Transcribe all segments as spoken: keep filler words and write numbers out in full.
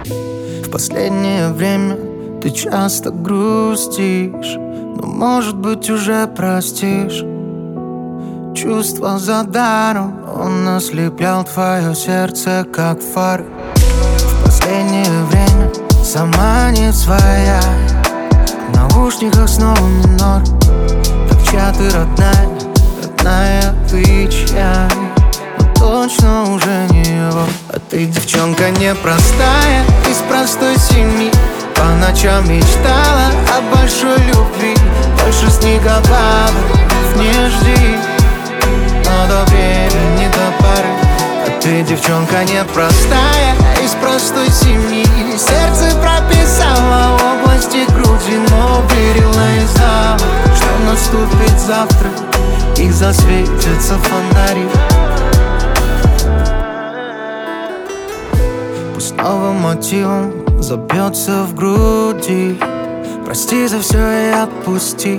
В последнее время ты часто грустишь, но, может быть, уже простишь. Чувства за даром, он ослеплял твое сердце, как фары. В последнее время сама не своя, в наушниках снова минор. Так чья ты родная, родная ты чья? Точно уже не его. А ты девчонка непростая, из простой семьи. По ночам мечтала о большой любви, больше снегопадов не жди. Но до времени, до поры. А ты девчонка непростая, из простой семьи. Сердце прописала в области груди, но верила и знала, что наступит завтра и засветятся фонари. Пусть новым мотивом забьется в груди. Прости за все и отпусти.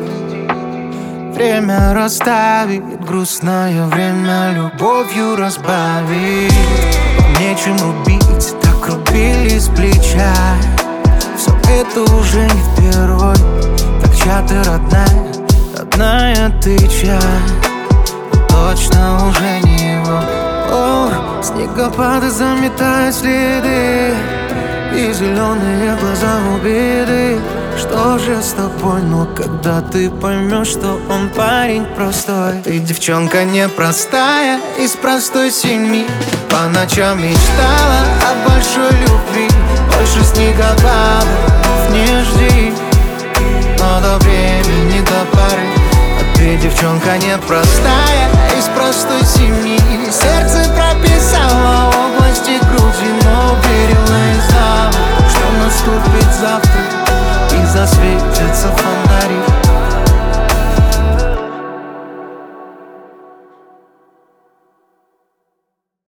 Время расставит грустное время, любовью разбавит. Нечем рубить, так рубили с плеча. Все это уже не впервой. Так чья ты родная, родная ты чья? Точно уже не его. О, снегопады заметают следы, и зеленые глаза убиты. Что же с тобой, но когда ты поймешь, что он парень простой? Ты девчонка непростая, из простой семьи. По ночам мечтала о большой любви, больше снегопадов не жди. Но до времени, до поры. А ты девчонка непростая, из простой семьи. Сердце прописала в области груди, но верила и знала, что наступит завтра и засветит